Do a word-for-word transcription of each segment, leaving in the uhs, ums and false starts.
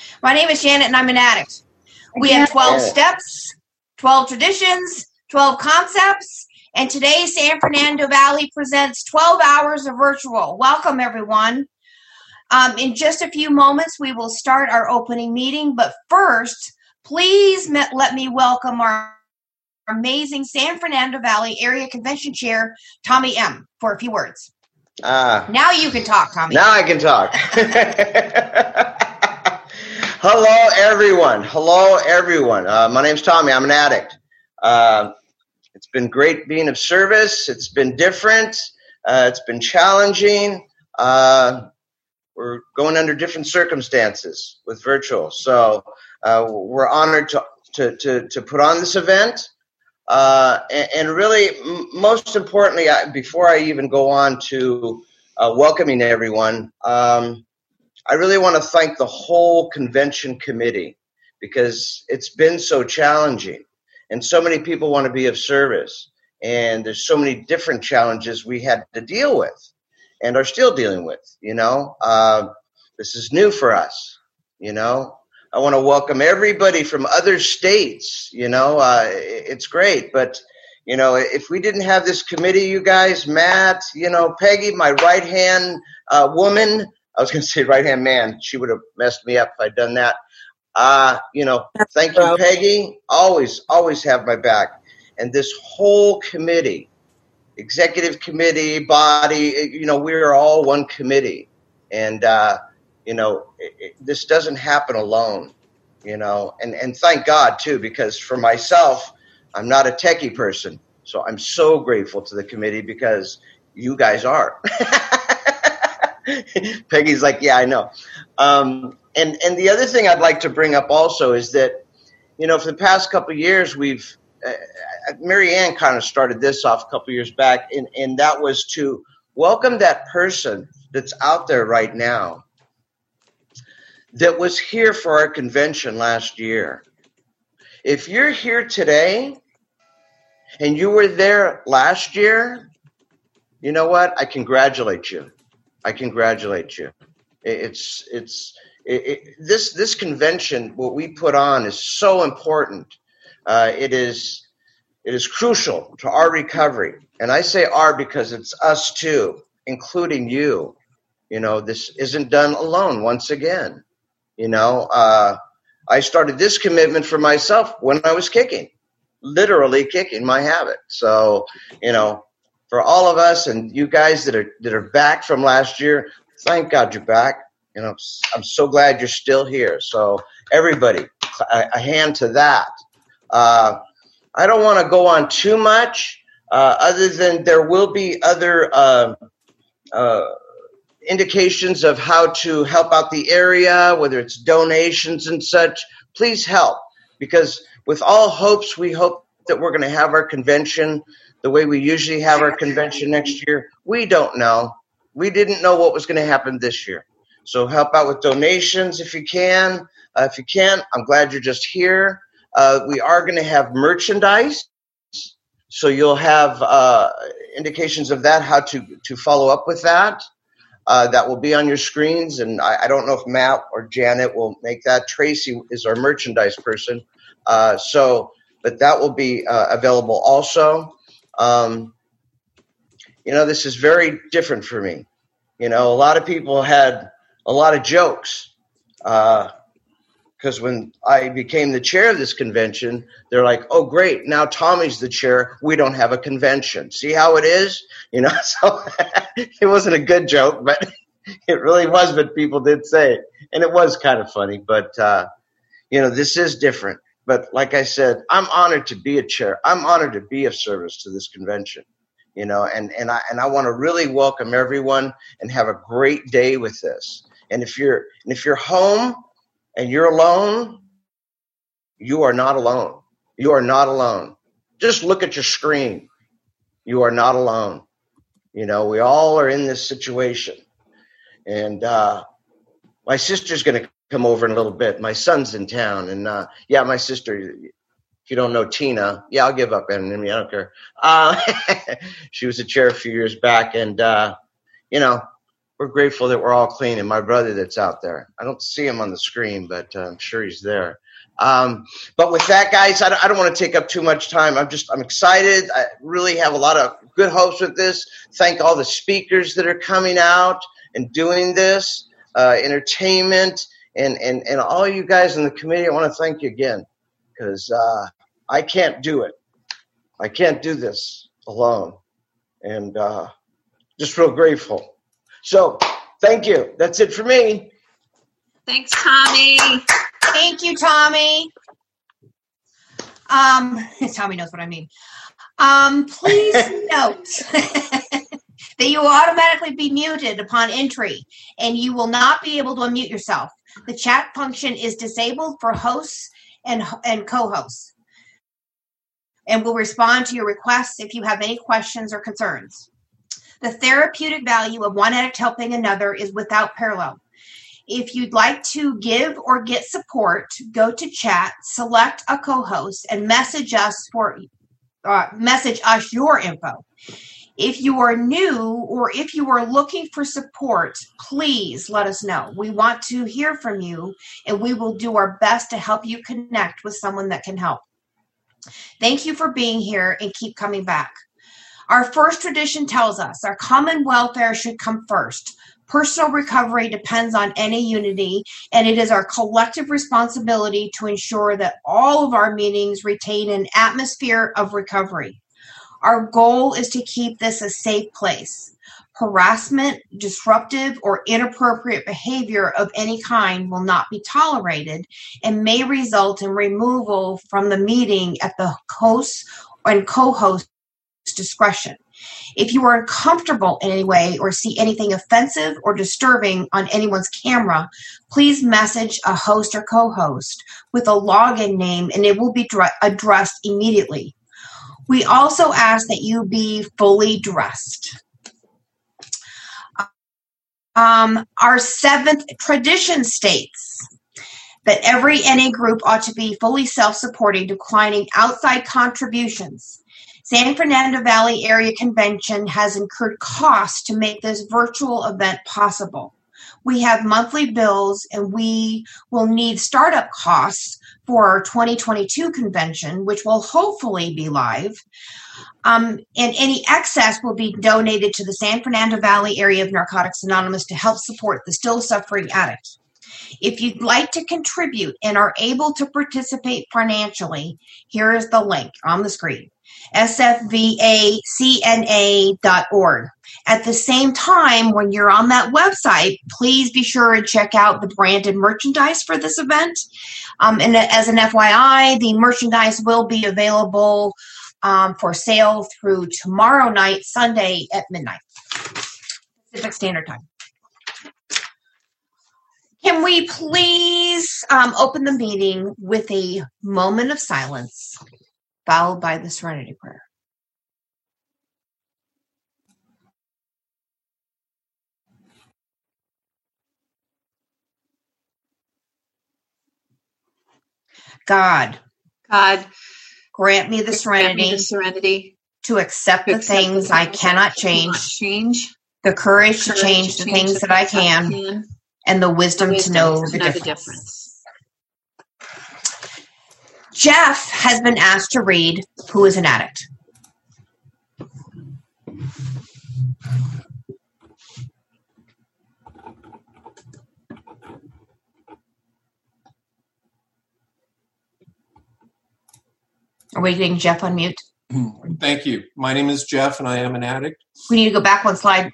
My name is Janet, and I'm an addict. We have twelve steps, twelve traditions, twelve concepts, and today San Fernando Valley presents twelve hours of virtual. Welcome, everyone. Um, in just a few moments, we will start our opening meeting, but first, please met, let me welcome our amazing San Fernando Valley Area Convention Chair, Tommy M., for a few words. Uh, now you can talk, Tommy. Now I can talk. Hello, everyone. Hello, everyone. Uh, my name's Tommy. I'm an addict. Uh, it's been great being of service. It's been different. Uh, it's been challenging. Uh, we're going under different circumstances with virtual. So uh, we're honored to, to, to, to put on this event. Uh, and, and really, m- most importantly, I, before I even go on to uh, welcoming everyone, um, I really want to thank the whole convention committee because it's been so challenging and so many people want to be of service. And there's so many different challenges we had to deal with and are still dealing with, you know. Uh, this is new for us, you know. I want to welcome everybody from other states, you know, uh, it's great. But, you know, if we didn't have this committee, you guys, Matt, you know, Peggy, my right-hand uh, woman, I was going to say right-hand man, she would have messed me up if I'd done that. Uh, you know, thank you, Peggy. Always, always have my back. And this whole committee, executive committee, body, you know, we're all one committee. And, uh, you know, it, it, this doesn't happen alone, you know, and, and thank God, too, because for myself, I'm not a techie person. So I'm so grateful to the committee because you guys are. Peggy's like, yeah, I know. Um, and, and the other thing I'd like to bring up also is that, you know, for the past couple of years, we've uh, Mary Ann kind of started this off a couple of years back, and, and that was to welcome that person that's out there right now that was here for our convention last year. If you're here today and you were there last year, you know what? I congratulate you. I congratulate you. It's it's it, it, this this convention. What we put on is so important. Uh, it is it is crucial to our recovery, and I say our because it's us too, including you. You know, this isn't done alone. Once again, you know, uh, I started this commitment for myself when I was kicking, literally kicking my habit. So, you know. For all of us and you guys that are that are back from last year, thank God you're back. You know, I'm so glad you're still here. So everybody, a, a hand to that. Uh, I don't want to go on too much, uh, other than there will be other uh, uh, indications of how to help out the area, whether it's donations and such. Please help, because with all hopes, we hope that we're going to have our convention the way we usually have our convention next year. We don't know. We didn't know what was going to happen this year. So help out with donations if you can. Uh, if you can't, I'm glad you're just here. Uh, we are going to have merchandise. So you'll have uh, indications of that, how to, to follow up with that. Uh, that will be on your screens. And I, I don't know if Matt or Janet will make that. Tracy is our merchandise person. Uh, so, but that will be uh, available also. Um, you know, this is very different for me. You know, a lot of people had a lot of jokes because uh, when I became the chair of this convention, they're like, oh, great, now Tommy's the chair. We don't have a convention. See how it is? You know, so it wasn't a good joke, but it really was what people did say. And it was kind of funny, but, uh, you know, this is different. But like I said, I'm honored to be a chair. I'm honored to be of service to this convention, you know, and, and I and I want to really welcome everyone and have a great day with this. And if you're and if you're home and you're alone, you are not alone. You are not alone. Just look at your screen. You are not alone. You know, we all are in this situation. And uh, my sister's going to come over in a little bit. My son's in town, and uh, yeah, my sister. If you don't know Tina, yeah, I'll give up anonymity. I don't care. Uh, she was a chair a few years back, and uh, you know, we're grateful that we're all clean. And my brother that's out there, I don't see him on the screen, but uh, I'm sure he's there. Um, but with that, guys, I don't, I don't want to take up too much time. I'm just, I'm excited. I really have a lot of good hopes with this. Thank all the speakers that are coming out and doing this, uh, entertainment, and, and, and all you guys in the committee. I want to thank you again, because uh, I can't do it. I can't do this alone. And uh, just real grateful. So thank you. That's it for me. Thanks, Tommy. Thank you, Tommy. Um, Tommy knows what I mean. Um, please note that you will automatically be muted upon entry, and you will not be able to unmute yourself. The chat function is disabled for hosts and, and co-hosts, and will respond to your requests if you have any questions or concerns. The therapeutic value of one addict helping another is without parallel. If you'd like to give or get support, go to chat, select a co-host, and message us for uh, message us your info. If you are new or if you are looking for support, please let us know. We want to hear from you, and we will do our best to help you connect with someone that can help. Thank you for being here, and keep coming back. Our first tradition tells us our common welfare should come first. Personal recovery depends on any unity, and it is our collective responsibility to ensure that all of our meetings retain an atmosphere of recovery. Our goal is to keep this a safe place. Harassment, disruptive, or inappropriate behavior of any kind will not be tolerated and may result in removal from the meeting at the host and co-host discretion. If you are uncomfortable in any way or see anything offensive or disturbing on anyone's camera, please message a host or co-host with a login name, and it will be dr- addressed immediately. We also ask that you be fully dressed. Um, our seventh tradition states that every N A group ought to be fully self-supporting, declining outside contributions. San Fernando Valley Area Convention has incurred costs to make this virtual event possible. We have monthly bills, and we will need startup costs for our twenty twenty-two convention, which will hopefully be live. Um, and any excess will be donated to the San Fernando Valley Area of Narcotics Anonymous to help support the still suffering addict. If you'd like to contribute and are able to participate financially, here is the link on the screen. S F V A C N A dot org. At the same time, when you're on that website, please be sure to check out the branded merchandise for this event. Um, and as an F Y I, the merchandise will be available um, for sale through tomorrow night, Sunday at midnight, Pacific Standard Time. Can we please um, open the meeting with a moment of silence, followed by the Serenity Prayer? God, God, grant me the grant serenity, me the serenity to accept to the accept things the I things cannot I change, cannot change, the courage, courage to change the things that I can, can, and the wisdom, the wisdom to know, to the, know difference. the difference. Jeff has been asked to read Who is an Addict? Are we getting Jeff on mute? Thank you. My name is Jeff, and I am an addict. We need to go back one slide.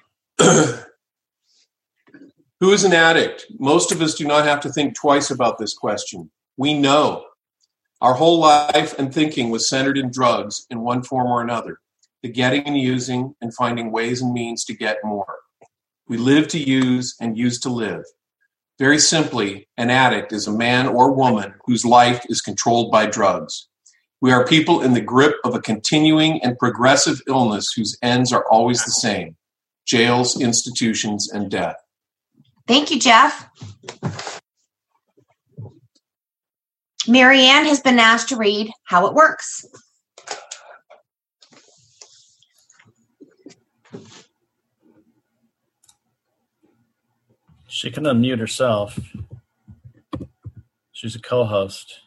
Who is an addict? Most of us do not have to think twice about this question. We know. Our whole life and thinking was centered in drugs in one form or another, the getting and using and finding ways and means to get more. We live to use and use to live. Very simply, an addict is a man or woman whose life is controlled by drugs. We are people in the grip of a continuing and progressive illness whose ends are always the same: jails, institutions, and death. Thank you, Jeff. Mary Ann has been asked to read How It Works. She can unmute herself. She's a co-host.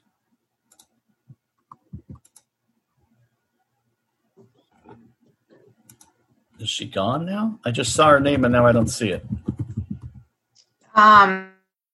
Is she gone now? I just saw her name and now I don't see it. Um,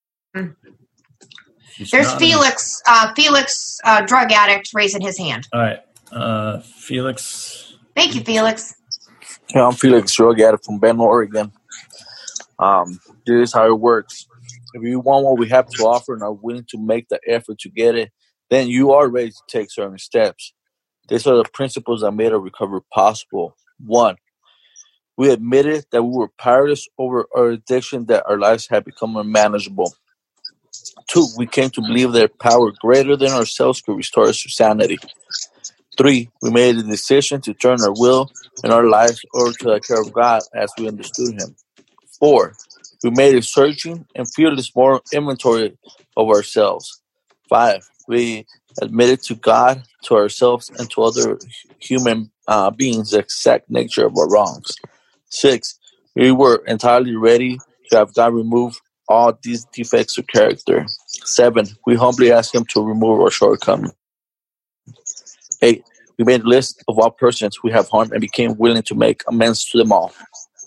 She's there's not Felix, uh, Felix, uh, drug addict, raising his hand. in- All right. Uh, Felix. Thank you, Felix. Yeah, I'm Felix, drug addict from Bend, Oregon. Um, this is how it works. If you want what we have to offer and are willing to make the effort to get it, then you are ready to take certain steps. These are the principles that made our recovery possible. One, we admitted that we were powerless over our addiction, that our lives had become unmanageable. Two, we came to believe that power greater than ourselves could restore us to sanity. Three, we made a decision to turn our will and our lives over to the care of God as we understood Him. Four, we made a searching and fearless moral inventory of ourselves. Five, we admitted to God, to ourselves, and to other human uh, beings the exact nature of our wrongs. Six, we were entirely ready to have God remove all these defects of character. Seven, we humbly asked Him to remove our shortcomings. Eight, we made a list of all persons we have harmed and became willing to make amends to them all.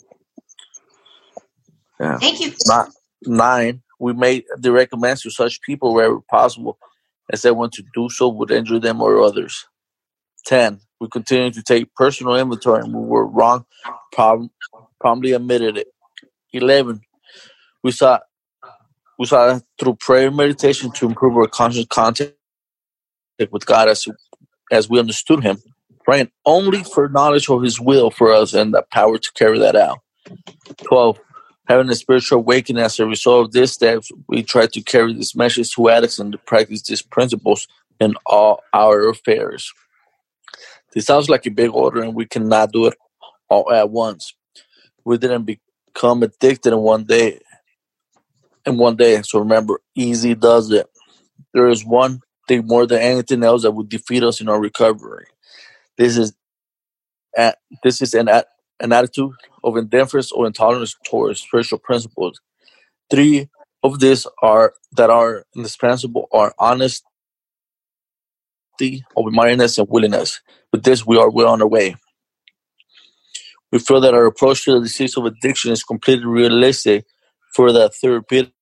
Yeah. Thank you. Not, nine, we made direct amends to such people wherever possible, as they want to do so would injure them or others. Ten, we continued to take personal inventory and we were wrong, prom- promptly admitted it. Eleven, we sought, we sought through prayer and meditation to improve our conscious contact with God as, as we understood Him, praying only for knowledge of His will for us and the power to carry that out. Twelve, having a spiritual awakening as a result of this steps, we try to carry this message to addicts and to practice these principles in all our affairs. This sounds like a big order, and we cannot do it all at once. We didn't become addicted in one day. In one day, so remember, easy does it. There is one thing more than anything else that would defeat us in our recovery. This is, at, this is an at, an attitude of indifference or intolerance towards spiritual principles. Three of these are that are indispensable are honesty, open-mindedness, and willingness. With this, we are well on our way. We feel that our approach to the disease of addiction is completely realistic for the therapeutic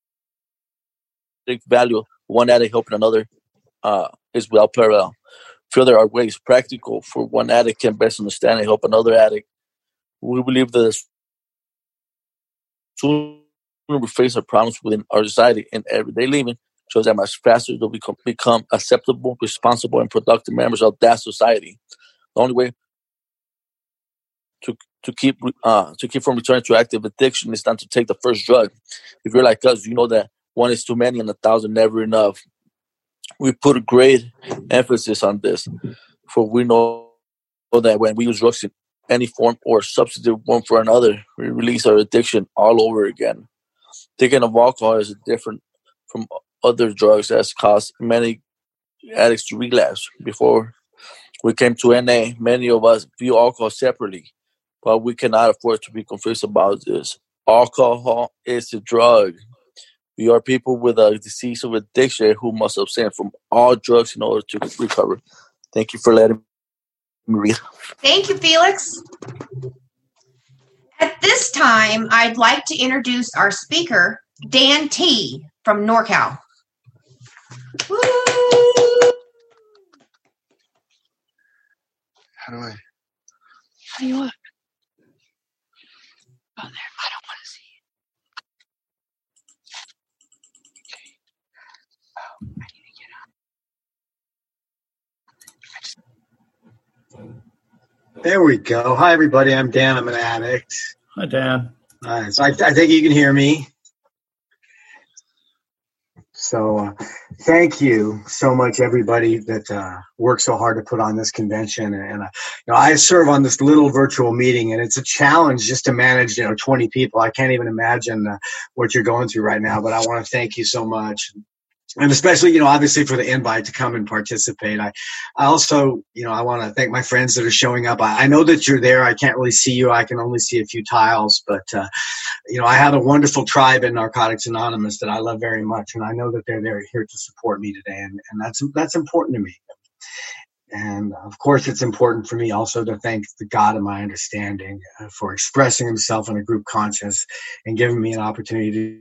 value of one addict helping another uh, is without parallel. We feel there are ways practical for one addict can best understand and help another addict. We believe that as soon as we face our problems within our society and everyday living, shows that much faster do we become, become acceptable, responsible, and productive members of that society. The only way to to keep uh, to keep from returning to active addiction is not to take the first drug. If you're like us, you know that one is too many and a thousand never enough. We put a great emphasis on this, for we know that when we use drugs in any form or substitute one for another, we release our addiction all over again. Taking of alcohol is different from other drugs that cause many addicts to relapse. Before we came to N A, many of us view alcohol separately, but we cannot afford to be confused about this. Alcohol is a drug. We are people with a disease of addiction who must abstain from all drugs in order to recover. Thank you for letting me read. Thank you, Felix. At this time, I'd like to introduce our speaker, Dan T. from NorCal. Woo! How do I? How do you look? Oh, there. I don't want to see it. Okay. Oh, I need to get up. There we go. Hi, everybody. I'm Dan. I'm an addict. Hi, Dan. All right. So I, I think you can hear me. So uh, thank you so much, everybody that uh, worked so hard to put on this convention. And uh, you know, I serve on this little virtual meeting, and it's a challenge just to manage, you know, twenty people. I can't even imagine uh, what you're going through right now, but I want to thank you so much. and especially, you know, obviously for the invite to come and participate. I, I also, you know, I want to thank my friends that are showing up. I, I know that you're there. I can't really see you. I can only see a few tiles, but, uh, you know, I have a wonderful tribe in Narcotics Anonymous that I love very much. And I know that they're there here to support me today. And, and that's, that's important to me. And of course, it's important for me also to thank the God of my understanding uh, for expressing himself in a group conscious and giving me an opportunity to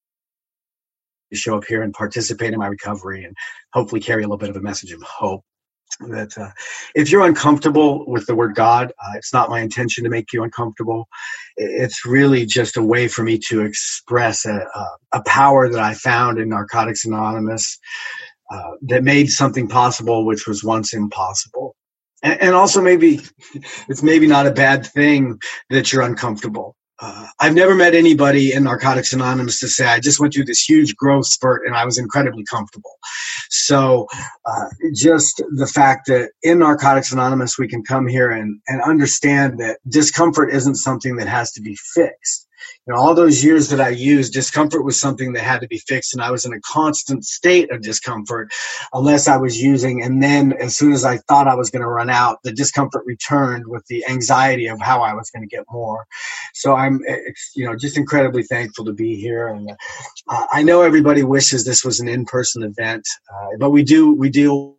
show up here and participate in my recovery and hopefully carry a little bit of a message of hope. That uh, if you're uncomfortable with the word God, uh, it's not my intention to make you uncomfortable. It's really just a way for me to express a, a, a power that I found in Narcotics Anonymous uh, that made something possible which was once impossible. And, and also maybe it's maybe not a bad thing that you're uncomfortable. Uh, I've never met anybody in Narcotics Anonymous to say, I just went through this huge growth spurt and I was incredibly comfortable. So uh, just the fact that in Narcotics Anonymous, we can come here and, and understand that discomfort isn't something that has to be fixed. You know, all those years that I used, discomfort was something that had to be fixed, and I was in a constant state of discomfort unless I was using. And then as soon as I thought I was going to run out, the discomfort returned with the anxiety of how I was going to get more. So I'm, you know, just incredibly thankful to be here. And uh, I know everybody wishes this was an in-person event, uh, but we do, we deal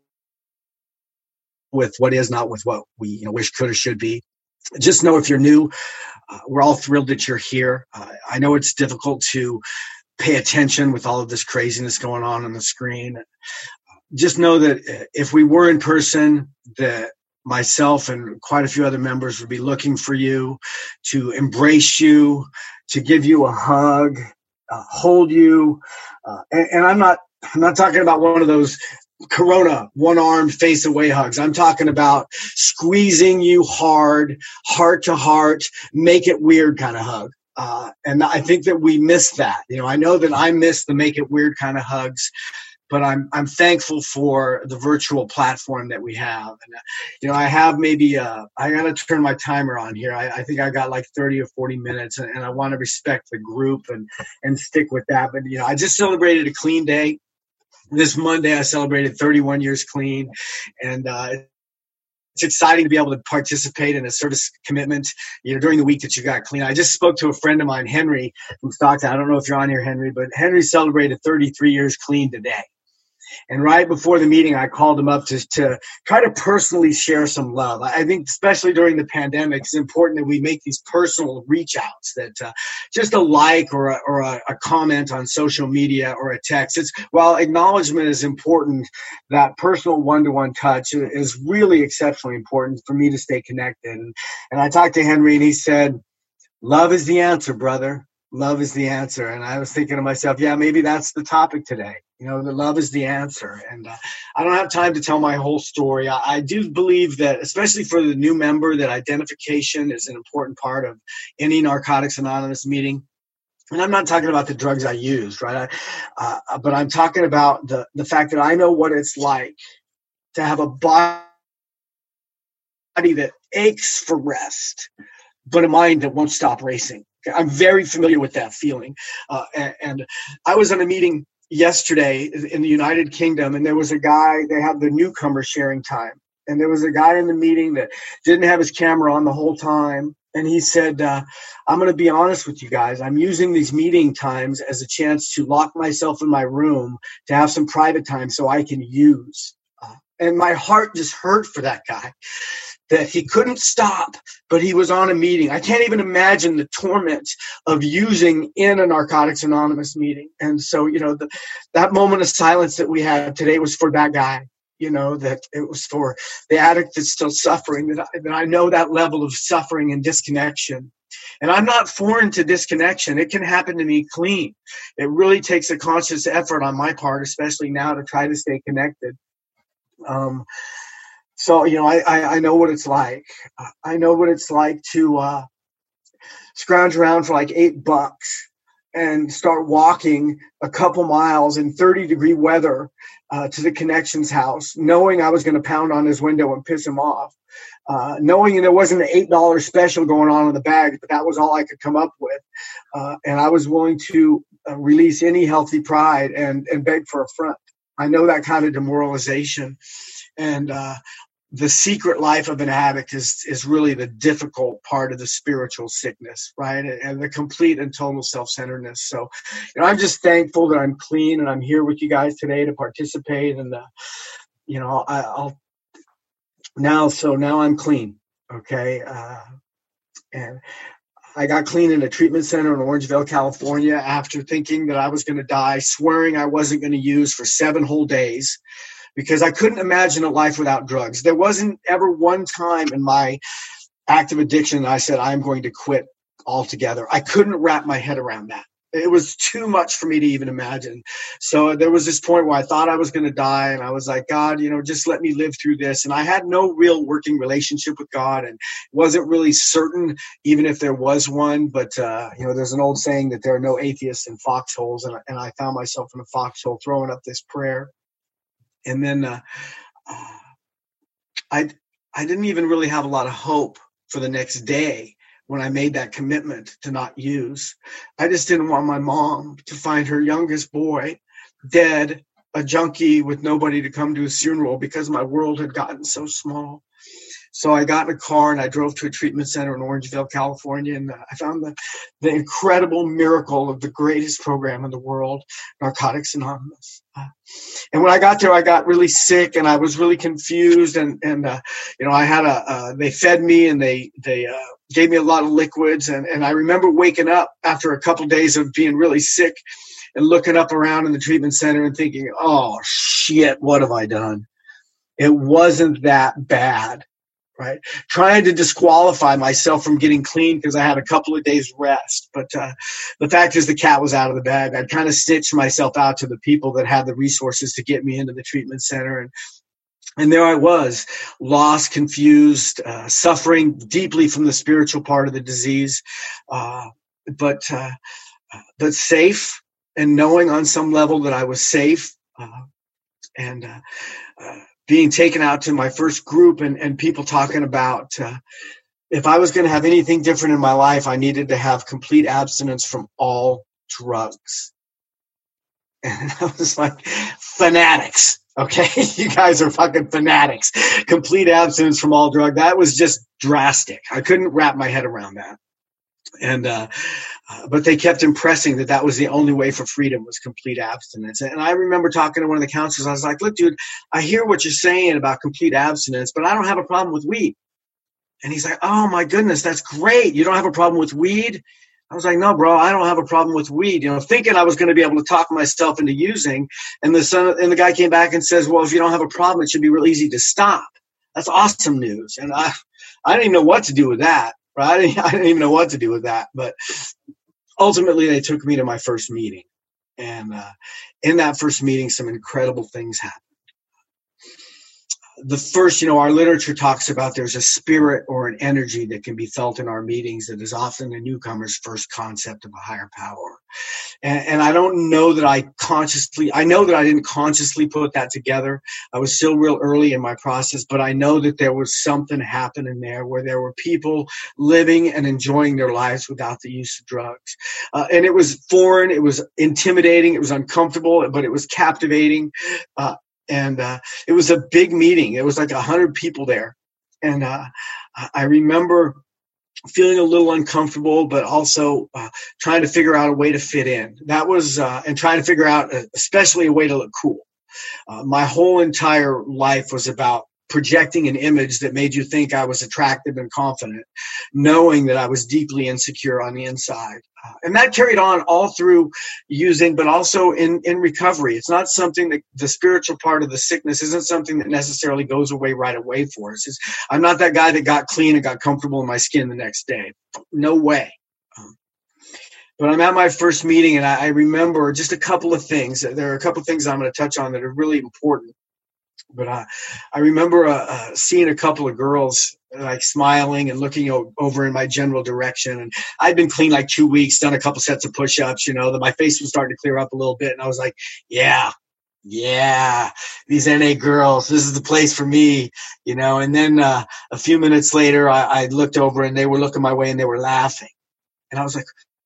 with what is, not with what we, you know, wish could or should be. Just know if you're new, uh, we're all thrilled that you're here. Uh, I know it's difficult to pay attention with all of this craziness going on on the screen. Just know that if we were in person, that myself and quite a few other members would be looking for you, to embrace you, to give you a hug, uh, hold you. Uh, and, and I'm not, I'm not talking about one of those Corona one arm face away hugs. I'm talking about squeezing you hard, heart to heart, make it weird kind of hug. Uh, and I think that we miss that. You know, I know that I miss the make it weird kind of hugs, but I'm I'm thankful for the virtual platform that we have. And, uh, you know, I have maybe, uh, I got to turn my timer on here. I, I think I got like thirty or forty minutes, and, and I want to respect the group and, and stick with that. But, you know, I just celebrated a clean day. This Monday, I celebrated thirty-one years clean, and uh, it's exciting to be able to participate in a service commitment, you know, during the week that you got clean. I just spoke to a friend of mine, Henry, from Stockton. I don't know if you're on here, Henry, but Henry celebrated thirty-three years clean today. And right before the meeting, I called him up to, to try to personally share some love. I think especially during the pandemic, it's important that we make these personal reach outs, that uh, just a like or, a, or a, a comment on social media or a text. It's, while acknowledgement is important, that personal one-to-one touch is really exceptionally important for me to stay connected. And, and I talked to Henry, and he said, love is the answer, brother. Love is the answer. And I was thinking to myself, yeah, maybe that's the topic today. You know, the love is the answer. And uh, I don't have time to tell my whole story. I, I do believe that, especially for the new member, that identification is an important part of any Narcotics Anonymous meeting. And I'm not talking about the drugs I used, right? I, uh, but I'm talking about the, the fact that I know what it's like to have a body that aches for rest, but a mind that won't stop racing. I'm very familiar with that feeling. Uh, and, and I was in a meeting yesterday in the United Kingdom, and there was a guy, they have the newcomer sharing time. And there was a guy in the meeting that didn't have his camera on the whole time. And he said, uh, I'm going to be honest with you guys. I'm using these meeting times as a chance to lock myself in my room to have some private time so I can use. Uh, and my heart just hurt for that guy, that he couldn't stop, but he was on a meeting. I can't even imagine the torment of using in a Narcotics Anonymous meeting. And so, you know, the, that moment of silence that we had today was for that guy, you know, that it was for the addict that's still suffering, that I, that I know that level of suffering and disconnection. And I'm not foreign to disconnection. It can happen to me clean. It really takes a conscious effort on my part, especially now, to try to stay connected. Um, So, you know, I, I, I know what it's like. I know what it's like to uh, scrounge around for like eight bucks and start walking a couple miles in thirty degree weather uh, to the Connections house, knowing I was going to pound on his window and piss him off, uh, knowing there wasn't an eight dollar special going on in the bag, but that was all I could come up with. Uh, and I was willing to uh, release any healthy pride and, and beg for a front. I know that kind of demoralization. And uh, the secret life of an addict is is really the difficult part of the spiritual sickness, right? And, and the complete and total self-centeredness. So, you know, I'm just thankful that I'm clean and I'm here with you guys today to participate. And, uh, you know, I, I'll now, so now I'm clean. Okay. Uh, and I got clean in a treatment center in Orangevale, California, after thinking that I was going to die, swearing I wasn't going to use for seven whole days, because I couldn't imagine a life without drugs. There wasn't ever one time in my active addiction that I said, I'm going to quit altogether. I couldn't wrap my head around that. It was too much for me to even imagine. So there was this point where I thought I was going to die, and I was like, God, you know, just let me live through this. And I had no real working relationship with God, and wasn't really certain even if there was one. But, uh, you know, there's an old saying that there are no atheists in foxholes, and, and I found myself in a foxhole throwing up this prayer. And then uh, uh, I I didn't even really have a lot of hope for the next day when I made that commitment to not use. I just didn't want my mom to find her youngest boy dead, a junkie with nobody to come to his funeral, because my world had gotten so small. So I got in a car and I drove to a treatment center in Orangevale, California, and I found the, the incredible miracle of the greatest program in the world, Narcotics Anonymous. Uh, and when I got there, I got really sick and I was really confused. And, and uh, you know, I had a, uh, they fed me and they, they uh, gave me a lot of liquids. And, and I remember waking up after a couple days of being really sick and looking up around in the treatment center and thinking, oh, shit, what have I done? It wasn't that bad. Right, trying to disqualify myself from getting clean because I had a couple of days rest. But uh, the fact is the cat was out of the bag. I'd kind of stitched myself out to the people that had the resources to get me into the treatment center. And and there I was, lost, confused, uh, suffering deeply from the spiritual part of the disease, uh, but, uh, but safe, and knowing on some level that I was safe. Uh, and uh, uh, being taken out to my first group and, and people talking about uh, if I was going to have anything different in my life, I needed to have complete abstinence from all drugs. And I was like, fanatics. Okay, you guys are fucking fanatics. Complete abstinence from all drug. That was just drastic. I couldn't wrap my head around that. And, uh, uh, but they kept impressing that that was the only way for freedom, was complete abstinence. And I remember talking to one of the counselors. I was like, look, dude, I hear what you're saying about complete abstinence, but I don't have a problem with weed. And he's like, oh my goodness, that's great. You don't have a problem with weed? I was like, no, bro, I don't have a problem with weed. You know, thinking I was going to be able to talk myself into using. And the son, and the guy came back and says, well, if you don't have a problem, it should be real easy to stop. That's awesome news. And I, I didn't even know what to do with that. Right? I didn't, I didn't even know what to do with that. But ultimately, they took me to my first meeting. And uh, in that first meeting, some incredible things happened. The first, you know, our literature talks about there's a spirit or an energy that can be felt in our meetings that is often the newcomer's first concept of a higher power. And, and I don't know that I consciously, I know that I didn't consciously put that together. I was still real early in my process, but I know that there was something happening there where there were people living and enjoying their lives without the use of drugs. Uh, and it was foreign, it was intimidating, it was uncomfortable, but it was captivating. Uh, And uh, it was a big meeting. It was like a hundred people there. And uh, I remember feeling a little uncomfortable, but also uh, trying to figure out a way to fit in. That was, uh, and trying to figure out uh, especially a way to look cool. Uh, my whole entire life was about projecting an image that made you think I was attractive and confident, knowing that I was deeply insecure on the inside. Uh, and that carried on all through using, but also in, in recovery. It's not something that the spiritual part of the sickness isn't something that necessarily goes away right away for us. It's, I'm not that guy that got clean and got comfortable in my skin the next day. No way. Um, but I'm at my first meeting, and I, I remember just a couple of things. There are a couple of things I'm going to touch on that are really important. But uh, I remember uh, uh, seeing a couple of girls like smiling and looking o- over in my general direction. And I'd been clean like two weeks, done a couple sets of push-ups, you know, that my face was starting to clear up a little bit. And I was like, yeah, yeah, these N A girls, this is the place for me, you know. And then uh, a few minutes later, I, I looked over and they were looking my way and they were laughing. And I was like,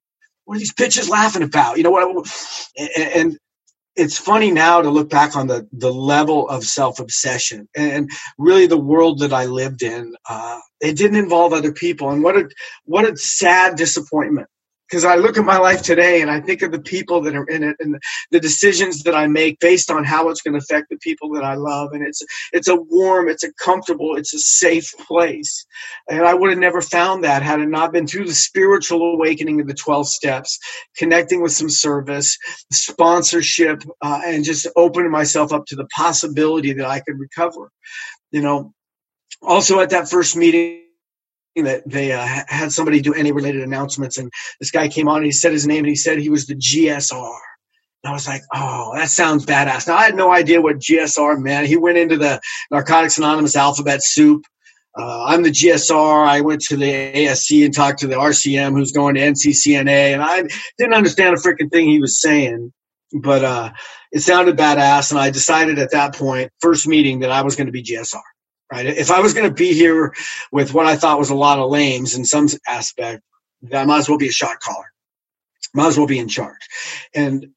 what are these bitches laughing about? You know what? And it's funny now to look back on the, the level of self-obsession and really the world that I lived in. Uh, it didn't involve other people. And what a, what a sad disappointment. Because I look at my life today and I think of the people that are in it and the decisions that I make based on how it's going to affect the people that I love. And it's it's a warm, it's a comfortable, it's a safe place. And I would have never found that had it not been through the spiritual awakening of the twelve steps, connecting with some service, sponsorship, uh, and just opening myself up to the possibility that I could recover. You know, also at that first meeting, that they uh, had somebody do any related announcements, and this guy came on and he said his name and he said he was the G S R. And I was like, oh, that sounds badass. Now I had no idea what G S R meant. He went into the Narcotics Anonymous alphabet soup. Uh, I'm the G S R. I went to the A S C and talked to the R C M who's going to N C C N A, and I didn't understand a freaking thing he was saying, but uh, it sounded badass, and I decided at that point, first meeting, that I was going to be G S R. Right. If I was going to be here with what I thought was a lot of lames in some aspect, I might as well be a shot caller. Might as well be in charge. And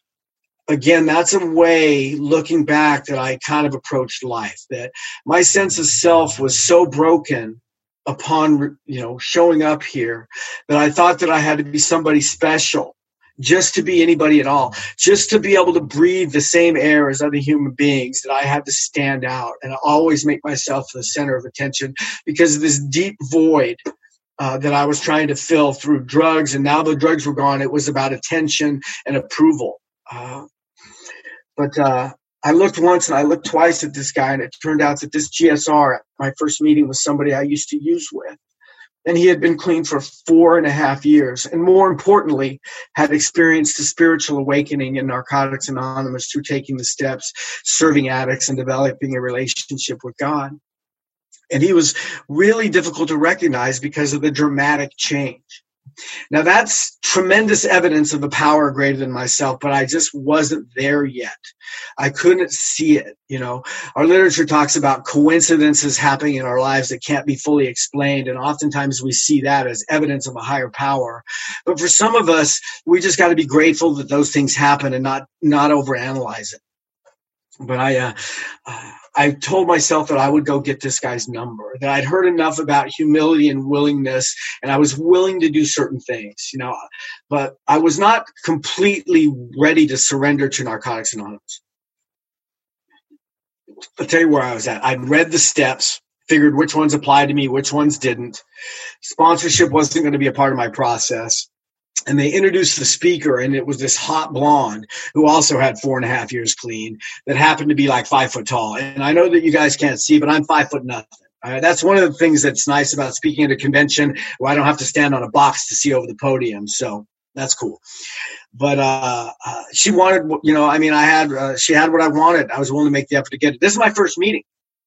again, that's a way, looking back, that I kind of approached life. That my sense of self was so broken upon, you know, showing up here that I thought that I had to be somebody special. Just to be anybody at all, just to be able to breathe the same air as other human beings, that I had to stand out and always make myself the center of attention because of this deep void uh, that I was trying to fill through drugs. And now the drugs were gone. It was about attention and approval. Uh, but uh, I looked once and I looked twice at this guy, and it turned out that this G S R at my first meeting was somebody I used to use with. And he had been clean for four and a half years. And more importantly, had experienced a spiritual awakening in Narcotics Anonymous through taking the steps, serving addicts, and developing a relationship with God. And he was really difficult to recognize because of the dramatic change. Now, that's tremendous evidence of a power greater than myself, but I just wasn't there yet. I couldn't see it. You know, our literature talks about coincidences happening in our lives that can't be fully explained, and oftentimes we see that as evidence of a higher power. But for some of us, we just got to be grateful that those things happen and not not overanalyze it. But I, uh, uh, I told myself that I would go get this guy's number, that I'd heard enough about humility and willingness, and I was willing to do certain things, you know, but I was not completely ready to surrender to Narcotics Anonymous. I'll tell you where I was at. I'd read the steps, figured which ones applied to me, which ones didn't. Sponsorship wasn't going to be a part of my process. And they introduced the speaker, and it was this hot blonde who also had four and a half years clean that happened to be like five foot tall. And I know that you guys can't see, but I'm five foot nothing. Uh, that's one of the things that's nice about speaking at a convention where I don't have to stand on a box to see over the podium. So that's cool. But uh, uh, she wanted, you know, I mean, I had, uh, she had what I wanted. I was willing to make the effort to get it. This is my first meeting.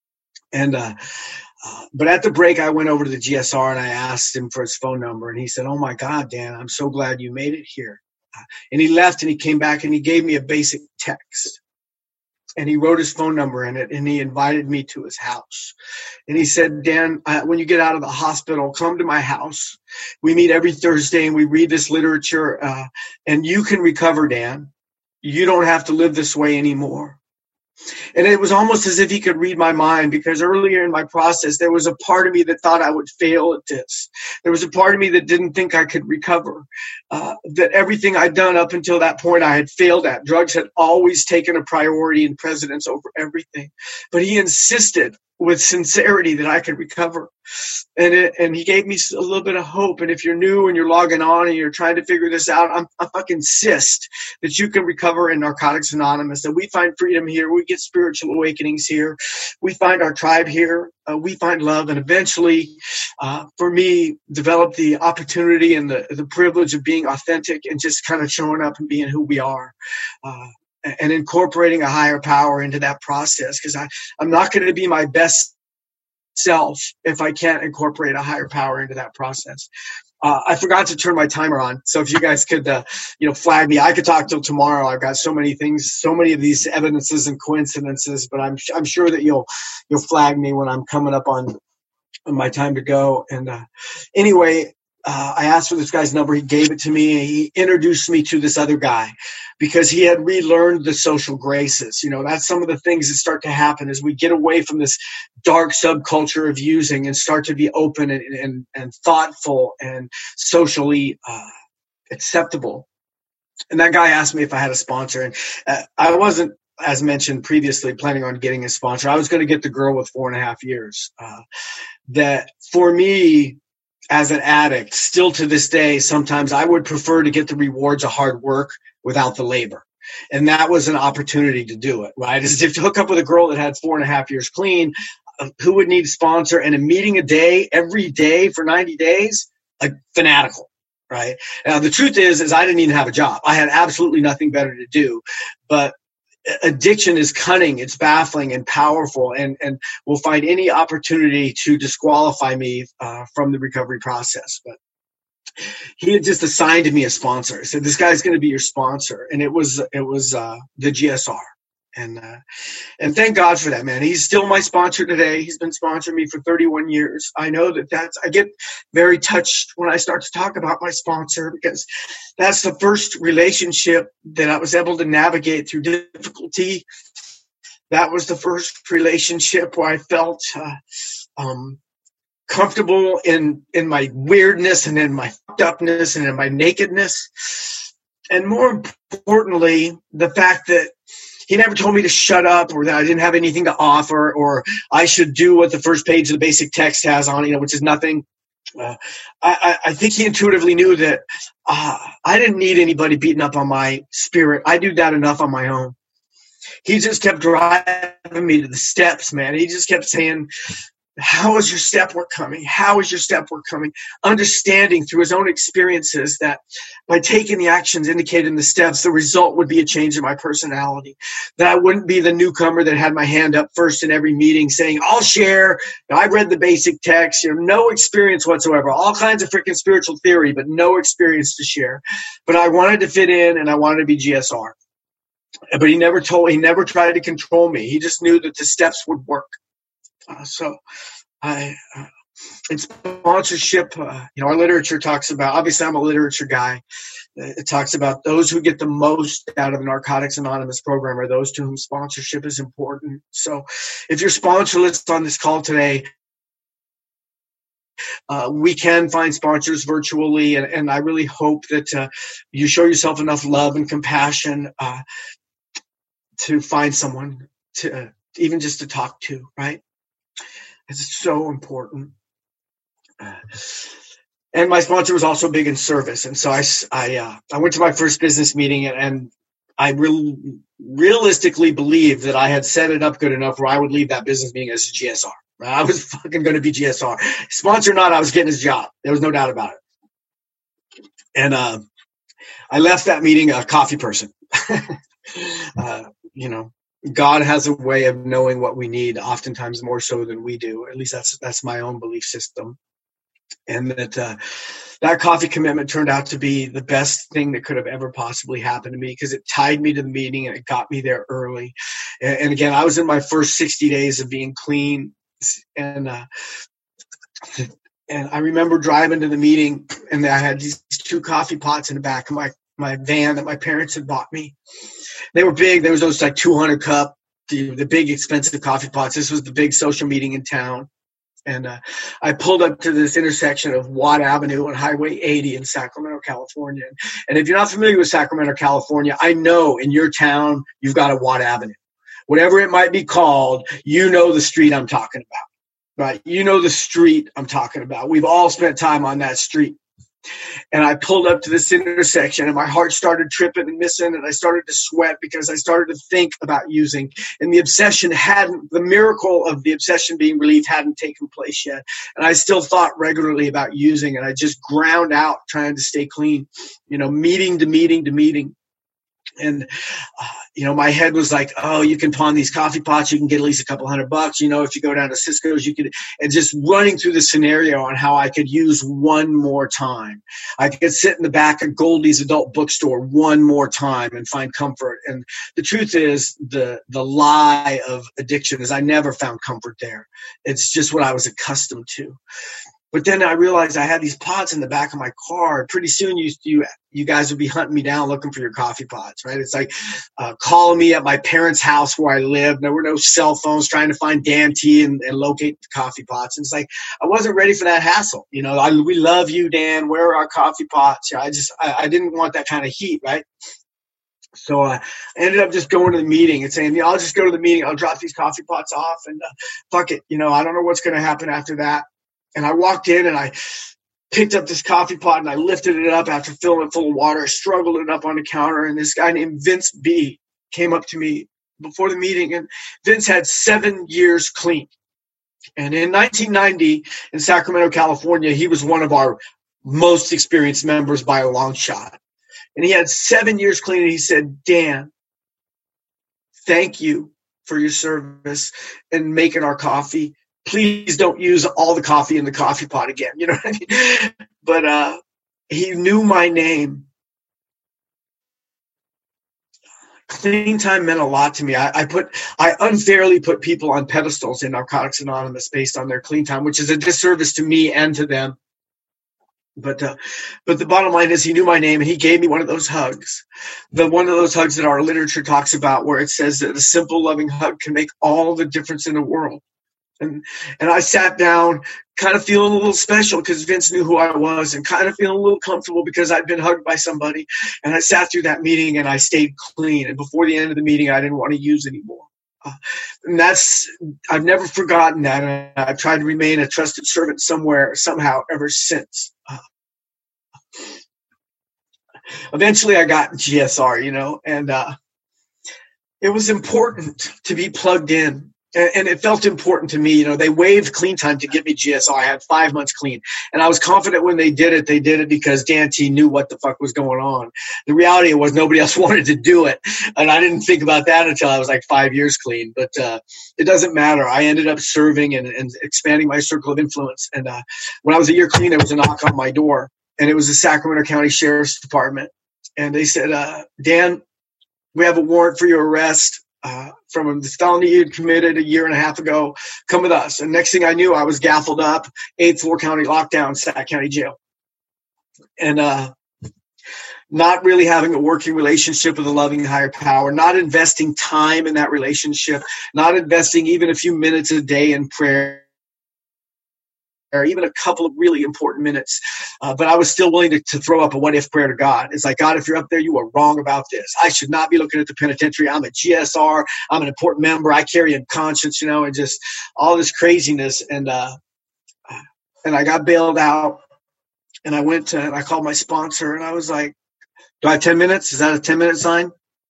And, uh, Uh, but at the break, I went over to the G S R and I asked him for his phone number. And he said, oh, my God, Dan, I'm so glad you made it here. Uh, and he left and he came back and he gave me a basic text. And he wrote his phone number in it and he invited me to his house. And he said, Dan, uh, when you get out of the hospital, come to my house. We meet every Thursday and we read this literature. Uh, and you can recover, Dan. You don't have to live this way anymore. And it was almost as if he could read my mind, because earlier in my process, there was a part of me that thought I would fail at this. There was a part of me that didn't think I could recover, uh, that everything I'd done up until that point I had failed at. Drugs had always taken a priority and precedence over everything. But he insisted with sincerity that I could recover. And it, and he gave me a little bit of hope. And if you're new and you're logging on and you're trying to figure this out, I'm, I fucking insist that you can recover in Narcotics Anonymous, that we find freedom here. We get spiritual awakenings here. We find our tribe here. Uh, we find love. And eventually, uh, for me, develop the opportunity and the, the privilege of being authentic and just kind of showing up and being who we are. Uh, and incorporating a higher power into that process, because I I'm not going to be my best self if I can't incorporate a higher power into that process. Uh, I forgot to turn my timer on, so if you guys could, uh, you know, flag me. I could talk till tomorrow. I've got so many things, so many of these evidences and coincidences, but I'm I'm sure that you'll you'll flag me when I'm coming up on, on my time to go. And uh, anyway, uh, I asked for this guy's number. He gave it to me. And he introduced me to this other guy because he had relearned the social graces. You know, that's some of the things that start to happen as we get away from this dark subculture of using and start to be open and, and, and thoughtful and socially uh, acceptable. And that guy asked me if I had a sponsor. And uh, I wasn't, as mentioned previously, planning on getting a sponsor. I was going to get the girl with four and a half years. Uh, that for me, as an addict, still to this day, sometimes I would prefer to get the rewards of hard work without the labor. And that was an opportunity to do it, right? As if to hook up with a girl that had four and a half years clean, uh, who would need a sponsor and a meeting a day, every day for ninety days, like fanatical. Right. Now, the truth is, is I didn't even have a job. I had absolutely nothing better to do. But addiction is cunning. It's baffling and powerful, and, and will find any opportunity to disqualify me uh, from the recovery process. But he had just assigned me a sponsor. He said, this guy's going to be your sponsor. And it was, it was uh, the G S R. And uh, and thank God for that, man. He's still my sponsor today. He's been sponsoring me for thirty-one years. I know that that's, I get very touched when I start to talk about my sponsor because that's the first relationship that I was able to navigate through difficulty. That was the first relationship where I felt uh, um, comfortable in, in my weirdness and in my fucked upness and in my nakedness. And more importantly, the fact that he never told me to shut up or that I didn't have anything to offer or I should do what the first page of the basic text has on, you know, which is nothing. Uh, I, I think he intuitively knew that uh, I didn't need anybody beating up on my spirit. I do that enough on my own. He just kept driving me to the steps, man. He just kept saying, how is your step work coming? How is your step work coming? Understanding through his own experiences that by taking the actions indicated in the steps, the result would be a change in my personality. That I wouldn't be the newcomer that had my hand up first in every meeting saying, I'll share. I read the basic text, you know, no experience whatsoever, all kinds of freaking spiritual theory, but no experience to share. But I wanted to fit in and I wanted to be G S R. But he never told, he never tried to control me. He just knew that the steps would work. Uh, so I, uh, in sponsorship, uh, you know, our literature talks about, obviously I'm a literature guy. It talks about those who get the most out of a Narcotics Anonymous program are those to whom sponsorship is important. So if you're sponsorless on this call today, uh, we can find sponsors virtually. And, and I really hope that uh, you show yourself enough love and compassion uh, to find someone to uh, even just to talk to, right? It's so important. Uh, and my sponsor was also big in service. And so I, I, uh, I went to my first business meeting and, and I real, realistically believed that I had set it up good enough where I would leave that business meeting as a G S R. I was fucking going to be G S R. Sponsor or not, I was getting his job. There was no doubt about it. And uh, I left that meeting a coffee person. uh, you know. God has a way of knowing what we need, oftentimes more so than we do. At least that's that's my own belief system. And that uh, that coffee commitment turned out to be the best thing that could have ever possibly happened to me because it tied me to the meeting and it got me there early. And, and again, I was in my first sixty days of being clean. And uh, and I remember driving to the meeting and I had these two coffee pots in the back of my, my van that my parents had bought me. They were big. There was those like two hundred cup, the, the big expensive coffee pots. This was the big social meeting in town. And uh, I pulled up to this intersection of Watt Avenue and Highway eighty in Sacramento, California. And if you're not familiar with Sacramento, California, I know in your town you've got a Watt Avenue. Whatever it might be called, you know the street I'm talking about, right? You know the street I'm talking about. We've all spent time on that street. And I pulled up to this intersection and my heart started tripping and missing and I started to sweat because I started to think about using. And the obsession hadn't, the miracle of the obsession being relieved hadn't taken place yet. And I still thought regularly about using and I just ground out trying to stay clean, you know, meeting to meeting to meeting. And, uh, you know, my head was like, oh, you can pawn these coffee pots. You can get at least a couple hundred bucks. You know, if you go down to Cisco's, you could, and just running through the scenario on how I could use one more time. I could sit in the back of Goldie's adult bookstore one more time and find comfort. And the truth is the, the lie of addiction is I never found comfort there. It's just what I was accustomed to. But then I realized I had these pots in the back of my car. Pretty soon you you you guys would be hunting me down looking for your coffee pots, right? It's like uh, calling me at my parents' house where I lived. There were no cell phones trying to find Dan T and, and locate the coffee pots. And it's like I wasn't ready for that hassle. You know, I, we love you, Dan. Where are our coffee pots? I just I, I didn't want that kind of heat, right? So uh, I ended up just going to the meeting and saying, yeah, I'll just go to the meeting. I'll drop these coffee pots off and uh, fuck it. You know, I don't know what's going to happen after that. And I walked in and I picked up this coffee pot and I lifted it up after filling it full of water. I struggled it up on the counter. And this guy named Vince B came up to me before the meeting. And Vince had seven years clean. And in nineteen ninety in Sacramento, California, he was one of our most experienced members by a long shot. And he had seven years clean. And he said, Dan, thank you for your service and making our coffee. Please don't use all the coffee in the coffee pot again. You know what I mean? But uh, he knew my name. Clean time meant a lot to me. I, I put, I unfairly put people on pedestals in Narcotics Anonymous based on their clean time, which is a disservice to me and to them. But uh, but the bottom line is he knew my name and he gave me one of those hugs. The one of those hugs that our literature talks about where it says that a simple loving hug can make all the difference in the world. And and I sat down kind of feeling a little special because Vince knew who I was and kind of feeling a little comfortable because I'd been hugged by somebody. And I sat through that meeting and I stayed clean. And before the end of the meeting, I didn't want to use anymore. Uh, and that's, I've never forgotten that. And I've tried to remain a trusted servant somewhere, somehow, ever since. Uh, eventually I got G S R, you know, and uh, it was important to be plugged in. And it felt important to me. You know, they waived clean time to give me G S R. I had five months clean. And I was confident when they did it, they did it because Dan T knew what the fuck was going on. The reality was nobody else wanted to do it. And I didn't think about that until I was like five years clean. But uh, it doesn't matter. I ended up serving and, and expanding my circle of influence. And uh, when I was a year clean, there was a knock on my door. And it was the Sacramento County Sheriff's Department. And they said, uh, Dan, we have a warrant for your arrest. Uh, from the felony you'd committed a year and a half ago, come with us. And next thing I knew, I was gaffled up, eighth floor county lockdown, Sac County Jail. And uh, not really having a working relationship with a loving higher power, not investing time in that relationship, not investing even a few minutes a day in prayer, or even a couple of really important minutes. Uh, but I was still willing to, to throw up a what-if prayer to God. It's like, God, if you're up there, you are wrong about this. I should not be looking at the penitentiary. I'm a G S R. I'm an important member. I carry a conscience, you know, and just all this craziness. And uh, and I got bailed out. And I went to, and I called my sponsor, and I was like, do I have ten minutes? Is that a ten-minute sign?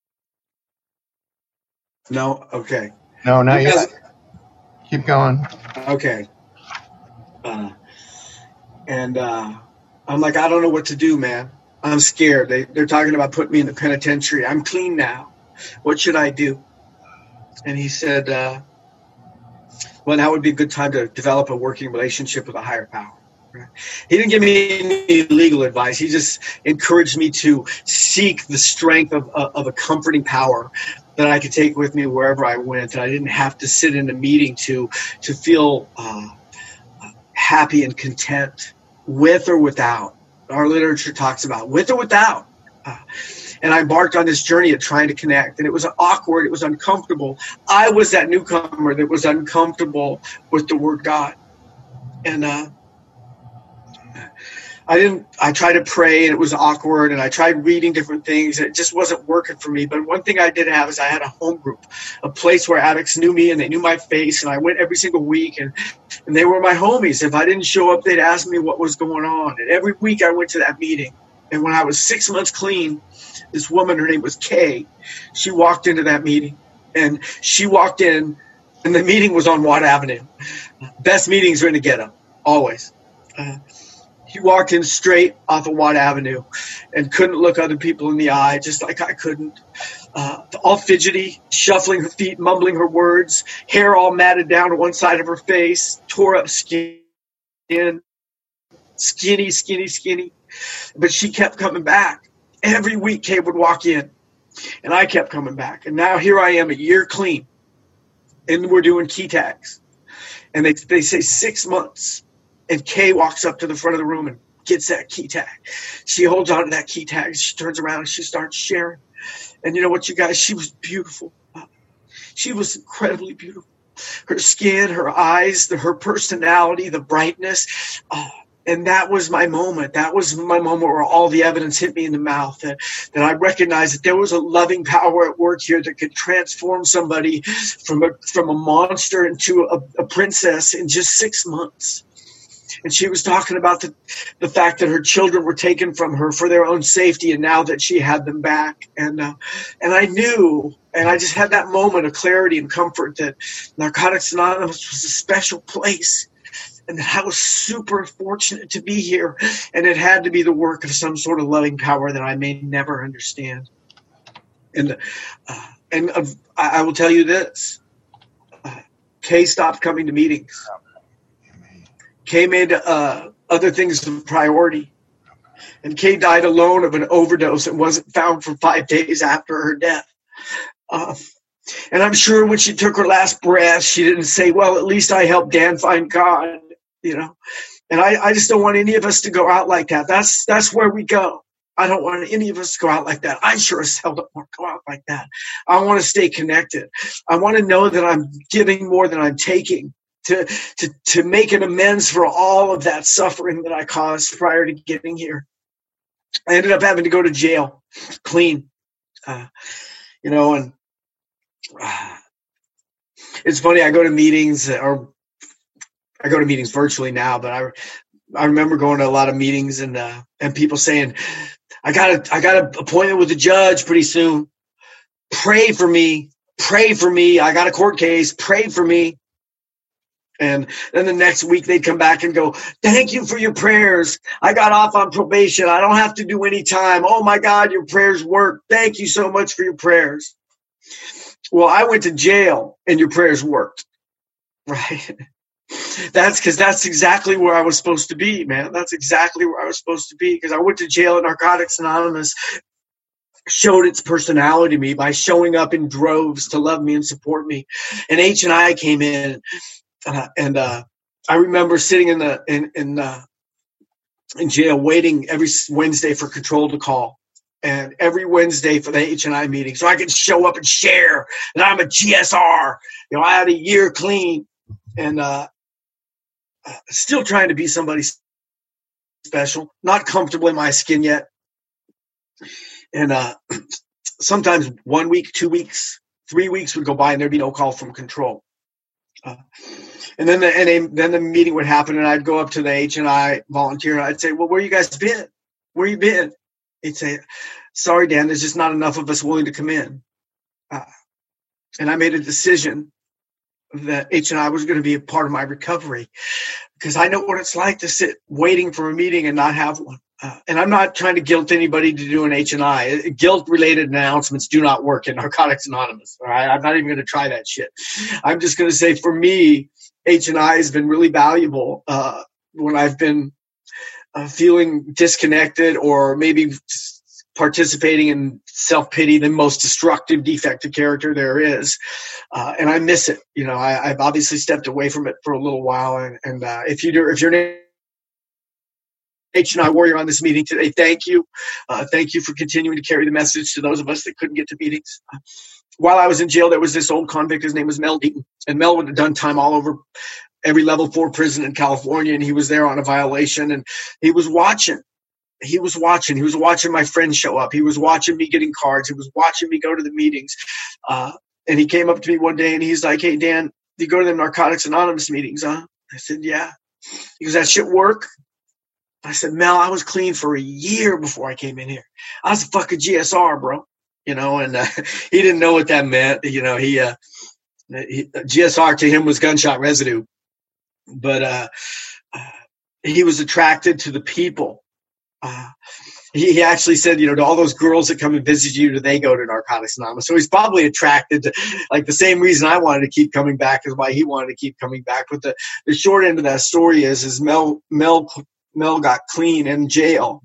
No? Okay. No, not yet. Keep going. Okay. Uh, and uh, I'm like, I don't know what to do, man. I'm scared. They, they're talking about putting me in the penitentiary. I'm clean now. What should I do? And he said, uh, well, now would be a good time to develop a working relationship with a higher power. Right? He didn't give me any legal advice. He just encouraged me to seek the strength of, of, of a comforting power that I could take with me wherever I went. And I didn't have to sit in a meeting to, to feel uh, happy and content, with or without. Our literature talks about with or without. Uh, and I embarked on this journey of trying to connect. And it was awkward. It was uncomfortable. I was that newcomer that was uncomfortable with the word God. And uh, I didn't, I tried to pray and it was awkward, and I tried reading different things. It just wasn't working for me. But one thing I did have is I had a home group, a place where addicts knew me and they knew my face, and I went every single week, and, and they were my homies. If I didn't show up, they'd ask me what was going on. And every week I went to that meeting. And when I was six months clean, this woman, her name was Kay, she walked into that meeting, and she walked in, and the meeting was on Watt Avenue. Best meetings are in the ghetto, always. Uh, She walked in straight off of Watt Avenue and couldn't look other people in the eye, just like I couldn't. Uh, all fidgety, shuffling her feet, mumbling her words, hair all matted down to one side of her face, tore up skin, skinny, skinny, skinny. But she kept coming back. Every week, Kay would walk in, and I kept coming back. And now here I am, a year clean, and we're doing key tags. And they they say six months. And Kay walks up to the front of the room and gets that key tag. She holds on to that key tag. She turns around and she starts sharing. And you know what, you guys? She was beautiful. She was incredibly beautiful. Her skin, her eyes, the, her personality, the brightness. Uh, and that was my moment. That was my moment where all the evidence hit me in the mouth. That, that I recognized that there was a loving power at work here that could transform somebody from a, from a monster into a, a princess in just six months. And she was talking about the, the fact that her children were taken from her for their own safety, and now that she had them back. And uh, and I knew, and I just had that moment of clarity and comfort that Narcotics Anonymous was a special place, and that I was super fortunate to be here, and it had to be the work of some sort of loving power that I may never understand. And uh, and uh, I, I will tell you this, uh, Kay stopped coming to meetings. Kay made uh, other things a priority. And Kay died alone of an overdose and wasn't found for five days after her death. Uh, and I'm sure when she took her last breath, she didn't say, well, at least I helped Dan find God, you know. And I, I just don't want any of us to go out like that. That's that's where we go. I don't want any of us to go out like that. I sure as hell don't want to go out like that. I want to stay connected. I want to know that I'm giving more than I'm taking. To, to to make an amends for all of that suffering that I caused prior to getting here. I ended up having to go to jail, clean, uh, you know, and uh, it's funny, I go to meetings, or I go to meetings virtually now, but I I remember going to a lot of meetings and uh, and people saying, I got a, I got an appointment with the judge pretty soon. Pray for me, pray for me. I got a court case, pray for me. And then the next week they'd come back and go, thank you for your prayers. I got off on probation. I don't have to do any time. Oh my God, your prayers worked. Thank you so much for your prayers. Well, I went to jail and your prayers worked. Right? That's because that's exactly where I was supposed to be, man. That's exactly where I was supposed to be, because I went to jail and Narcotics Anonymous showed its personality to me by showing up in droves to love me and support me. And H and I came in. Uh, and uh, I remember sitting in the in in, uh, in jail waiting every Wednesday for Control to call, and every Wednesday for the H and I meeting, so I could show up and share that I'm a G S R. You know, I had a year clean, and uh, still trying to be somebody special. Not comfortable in my skin yet, and uh, sometimes one week, two weeks, three weeks would go by, and there'd be no call from Control. Uh, and then the and they, then the meeting would happen, and I'd go up to the H and I volunteer, and I'd say, well, where you guys been? Where you been? He'd say, sorry, Dan, there's just not enough of us willing to come in. Uh, and I made a decision that H and I was going to be a part of my recovery, because I know what it's like to sit waiting for a meeting and not have one. Uh, and I'm not trying to guilt anybody to do an H and I. Guilt-related announcements do not work in Narcotics Anonymous. All right? I'm not even going to try that shit. I'm just going to say, for me, H and I has been really valuable uh, when I've been uh, feeling disconnected or maybe participating in self-pity, the most destructive, defective character there is. Uh, and I miss it. You know, I, I've obviously stepped away from it for a little while. And, and uh, if you do, if you're an H and I warrior on this meeting today, thank you. Uh, thank you for continuing to carry the message to those of us that couldn't get to meetings. Uh, while I was in jail, there was this old convict. His name was Mel Deaton. And Mel would have done time all over every level four prison in California. And he was there on a violation. And he was watching. He was watching. He was watching my friends show up. He was watching me getting cards. He was watching me go to the meetings. Uh, and he came up to me one day and he's like, hey, Dan, you go to them Narcotics Anonymous meetings, huh? I said, yeah. He goes, that shit work? I said, Mel, I was clean for a year before I came in here. I was a fucking G S R, bro. You know, and uh, he didn't know what that meant. You know, he, uh, he G S R to him was gunshot residue. But uh, uh, he was attracted to the people. Uh, he, he actually said, you know, to all those girls that come and visit you, do they go to Narcotics Anonymous? So he's probably attracted to, like, the same reason I wanted to keep coming back is why he wanted to keep coming back. But the, the short end of that story is, is Mel, Mel, Mel got clean in jail.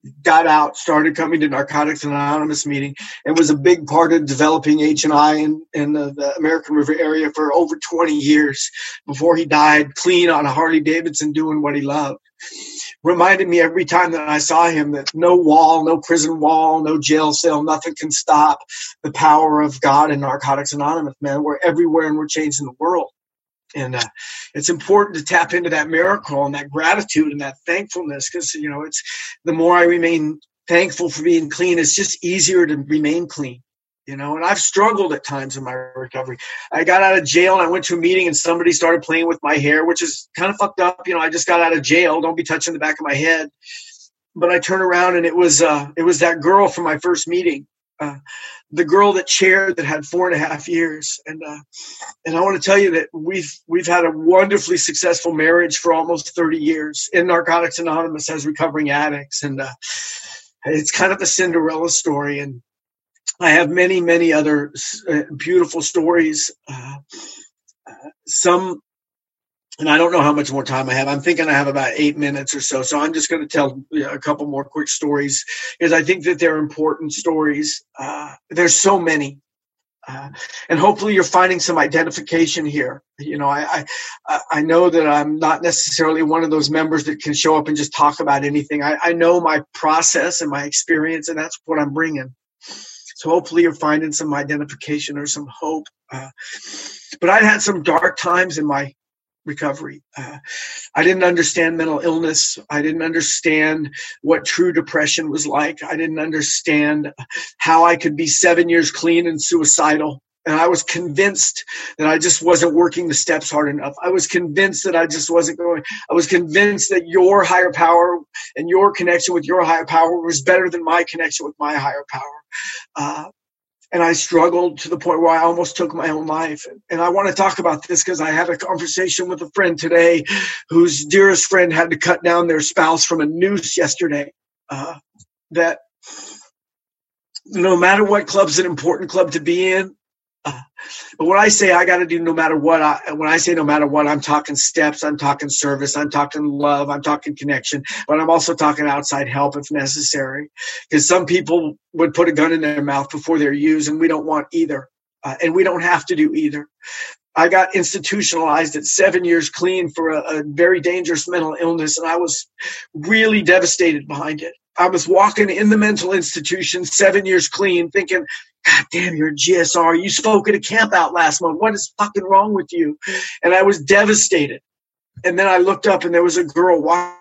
got out, started coming to Narcotics Anonymous meeting, and was a big part of developing H and I in, in the, the American River area for over twenty years before he died, clean on a Harley Davidson doing what he loved. Reminded me every time that I saw him that no wall, no prison wall, no jail cell, nothing can stop the power of God and Narcotics Anonymous, man. We're everywhere and we're changing the world. And uh, it's important to tap into that miracle and that gratitude and that thankfulness because, you know, it's the more I remain thankful for being clean, it's just easier to remain clean. You know, and I've struggled at times in my recovery. I got out of jail and I went to a meeting and somebody started playing with my hair, which is kind of fucked up. You know, I just got out of jail. Don't be touching the back of my head. But I turned around and it was uh, it was that girl from my first meeting, uh, the girl that chaired that had four and a half years. And uh, and I want to tell you that we've we've had a wonderfully successful marriage for almost thirty years in Narcotics Anonymous as recovering addicts. And uh, it's kind of a Cinderella story. And I have many, many other uh, beautiful stories. Uh, uh, some, and I don't know how much more time I have. I'm thinking I have about eight minutes or so. So I'm just going to tell a couple more quick stories because I think that they're important stories. Uh, there's so many. Uh, and hopefully you're finding some identification here. You know, I, I I know that I'm not necessarily one of those members that can show up and just talk about anything. I, I know my process and my experience, and that's what I'm bringing. So hopefully you're finding some identification or some hope. Uh, but I had some dark times in my recovery. Uh, I didn't understand mental illness. I didn't understand what true depression was like. I didn't understand how I could be seven years clean and suicidal. And I was convinced that I just wasn't working the steps hard enough. I was convinced that I just wasn't going. I was convinced that your higher power and your connection with your higher power was better than my connection with my higher power. Uh, and I struggled to the point where I almost took my own life. And I want to talk about this because I had a conversation with a friend today whose dearest friend had to cut down their spouse from a noose yesterday. Uh, that no matter what club's an important club to be in, Uh, but when I say I got to do no matter what, I, when I say no matter what, I'm talking steps, I'm talking service, I'm talking love, I'm talking connection, but I'm also talking outside help if necessary. Because some people would put a gun in their mouth before they're used, and we don't want either. Uh, and we don't have to do either. I got institutionalized at seven years clean for a, a very dangerous mental illness, and I was really devastated behind it. I was walking in the mental institution, seven years clean, thinking, God damn, you're a G S R. You spoke at a camp out last month. What is fucking wrong with you? And I was devastated. And then I looked up and there was a girl walking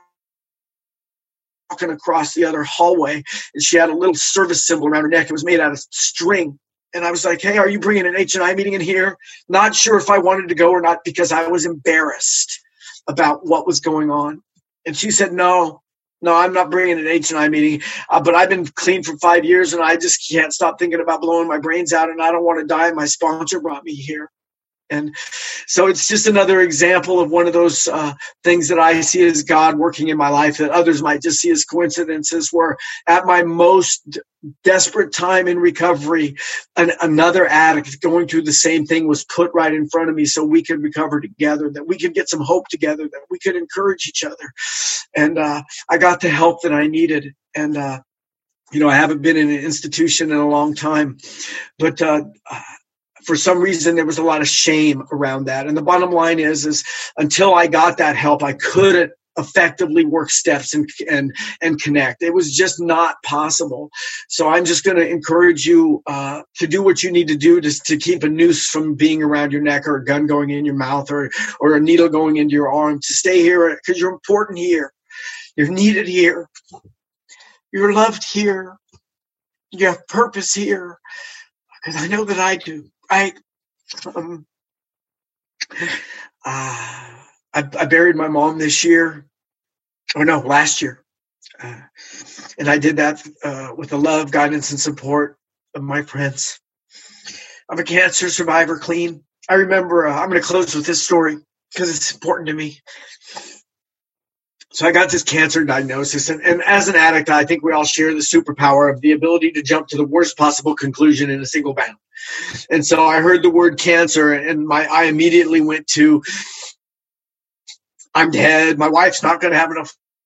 across the other hallway, and she had a little service symbol around her neck. It was made out of string. And I was like, hey, are you bringing an H and I meeting in here? Not sure if I wanted to go or not because I was embarrassed about what was going on. And she said, no. No, I'm not bringing an H and I meeting, uh, but I've been clean for five years and I just can't stop thinking about blowing my brains out, and I don't want to die. My sponsor brought me here. And so it's just another example of one of those uh, things that I see as God working in my life that others might just see as coincidences, where at my most desperate time in recovery, an, another addict going through the same thing was put right in front of me so we could recover together, that we could get some hope together, that we could encourage each other. And uh, I got the help that I needed. And, uh, you know, I haven't been in an institution in a long time, but uh, for some reason, there was a lot of shame around that. And the bottom line is, is until I got that help, I couldn't effectively work steps and and and connect. It was just not possible. So I'm just going to encourage you uh, to do what you need to do to, to keep a noose from being around your neck, or a gun going in your mouth, or or a needle going into your arm, to stay here because you're important here. You're needed here. You're loved here. You have purpose here. Because I know that I do. I, um, uh, I, I buried my mom this year, or no, last year. Uh, and I did that uh, with the love, guidance, and support of my friends. I'm a cancer survivor, clean. I remember, uh, I'm going to close with this story because it's important to me. So I got this cancer diagnosis, and, and as an addict, I think we all share the superpower of the ability to jump to the worst possible conclusion in a single bound. And so I heard the word cancer, and my I immediately went to, I'm dead. My wife's not going to have enough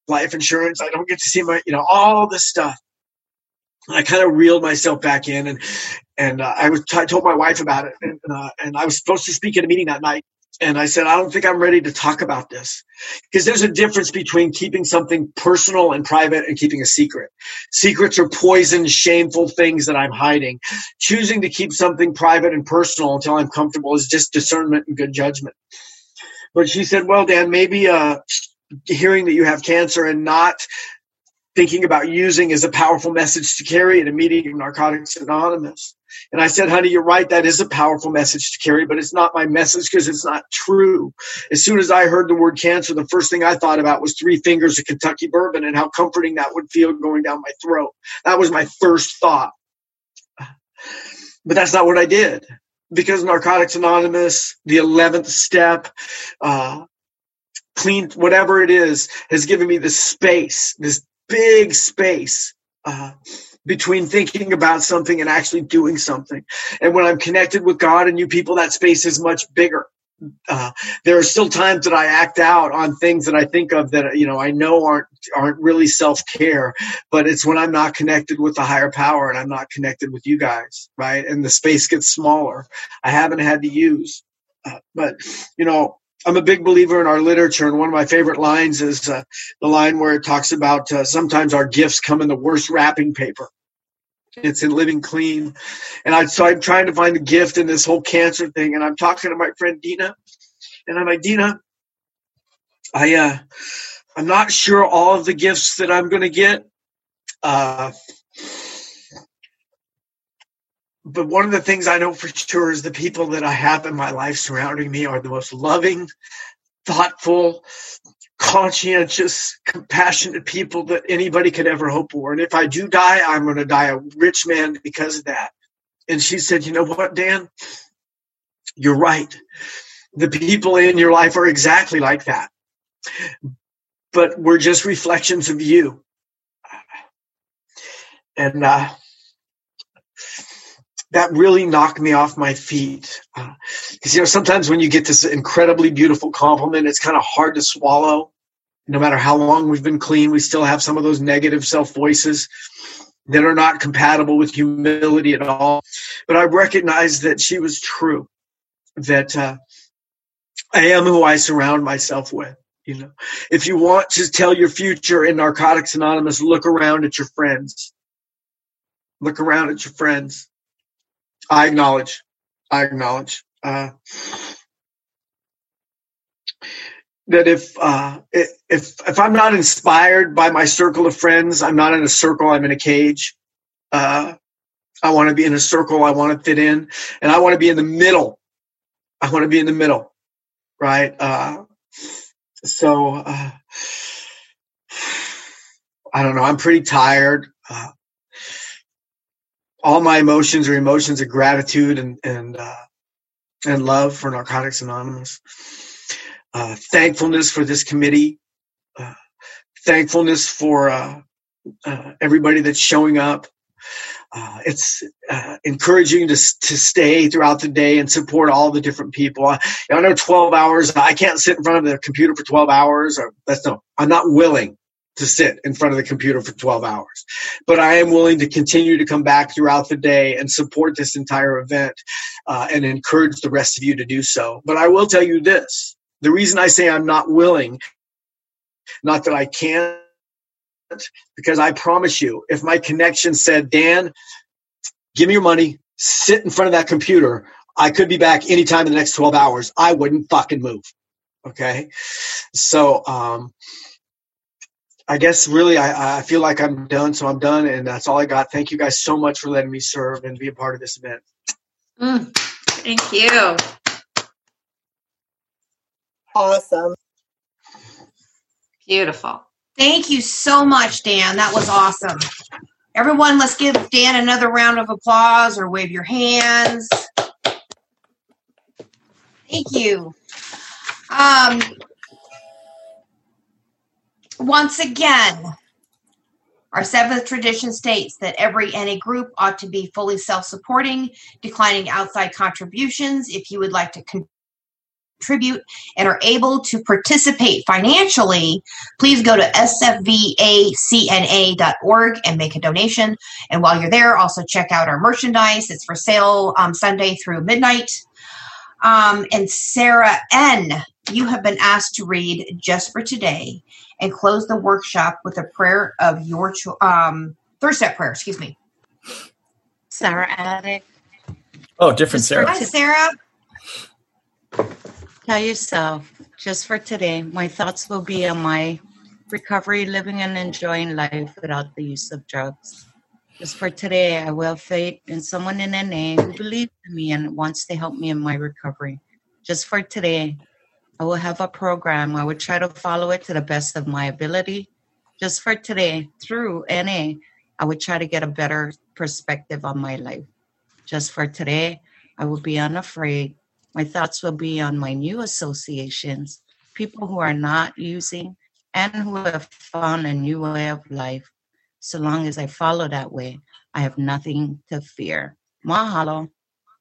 life insurance. I don't get to see my, you know, all this stuff. I kind of reeled myself back in, and and uh, I was I told my wife about it, and uh, and I was supposed to speak at a meeting that night, and I said I don't think I'm ready to talk about this, because there's a difference between keeping something personal and private and keeping a secret. Secrets are poison, shameful things that I'm hiding. Choosing to keep something private and personal until I'm comfortable is just discernment and good judgment. But she said, well, Dan, maybe uh, hearing that you have cancer and not thinking about using is a powerful message to carry at a meeting of Narcotics Anonymous. And I said, honey, you're right. That is a powerful message to carry, but it's not my message because it's not true. As soon as I heard the word cancer, the first thing I thought about was three fingers of Kentucky bourbon and how comforting that would feel going down my throat. That was my first thought. But that's not what I did, because Narcotics Anonymous, the eleventh step, uh, clean, whatever it is, has given me this space, this big space uh, between thinking about something and actually doing something. And when I'm connected with God and you people, that space is much bigger. Uh, there are still times that I act out on things that I think of that, you know, I know aren't aren't really self-care, but it's when I'm not connected with the higher power and I'm not connected with you guys, right? And the space gets smaller. I haven't had to use. Uh, but, you know, I'm a big believer in our literature, and one of my favorite lines is uh, the line where it talks about uh, sometimes our gifts come in the worst wrapping paper. It's in Living Clean. And I, so I'm trying to find the gift in this whole cancer thing, and I'm talking to my friend Dina, and I'm like, Dina, I, uh, I'm not sure all of the gifts that I'm going to get. Uh, But one of the things I know for sure is the people that I have in my life surrounding me are the most loving, thoughtful, conscientious, compassionate people that anybody could ever hope for. And if I do die, I'm going to die a rich man because of that. And she said, you know what, Dan? You're right. The people in your life are exactly like that. But we're just reflections of you. And, uh, that really knocked me off my feet. Because, uh, you know, sometimes when you get this incredibly beautiful compliment, it's kind of hard to swallow. No matter how long we've been clean, we still have some of those negative self-voices that are not compatible with humility at all. But I recognized that she was true, that uh, I am who I surround myself with. You know, if you want to tell your future in Narcotics Anonymous, look around at your friends. Look around at your friends. I acknowledge, I acknowledge uh, that if, uh, if if I'm not inspired by my circle of friends, I'm not in a circle, I'm in a cage. Uh, I want to be in a circle, I want to fit in, and I want to be in the middle. I want to be in the middle, right? Uh, so, uh, I don't know, I'm pretty tired. Uh, All my emotions are emotions of gratitude and and uh, and love for Narcotics Anonymous. Uh, thankfulness for this committee. Uh, thankfulness for uh, uh, everybody that's showing up. Uh, it's uh, encouraging to to stay throughout the day and support all the different people. I, I know twelve hours. I can't sit in front of the computer for twelve hours. Or that's no. I'm not willing to sit in front of the computer for twelve hours. But I am willing to continue to come back throughout the day and support this entire event uh, and encourage the rest of you to do so. But I will tell you this. The reason I say I'm not willing, not that I can't, because I promise you, if my connection said, Dan, give me your money, sit in front of that computer, I could be back anytime in the next twelve hours. I wouldn't fucking move. Okay? So, um, I guess really I, I feel like I'm done, so I'm done, and that's all I got. Thank you guys so much for letting me serve and be a part of this event. Mm, thank you. Awesome. Beautiful. Thank you so much, Dan. That was awesome. Everyone, let's give Dan another round of applause or wave your hands. Thank you. Um, once again, our seventh tradition states that every N A group ought to be fully self-supporting, declining outside contributions. If you would like to contribute and are able to participate financially, please go to s f v a c n a dot org and make a donation. And while you're there, also check out our merchandise. It's for sale um, Sunday through midnight. Um, and Sarah N., you have been asked to read Just for Today and close the workshop with a prayer of your cho- um, third step prayer. Excuse me. Sarah Attic. Oh, different Sarah. Hi, Sarah. Tell yourself, just for today, my thoughts will be on my recovery, living and enjoying life without the use of drugs. Just for today, I will have faith in someone in N A who believes in me and wants to help me in my recovery. Just for today, I will have a program. I would try to follow it to the best of my ability. Just for today, through N A, I would try to get a better perspective on my life. Just for today, I will be unafraid. My thoughts will be on my new associations, people who are not using and who have found a new way of life. So long as I follow that way, I have nothing to fear. Mahalo.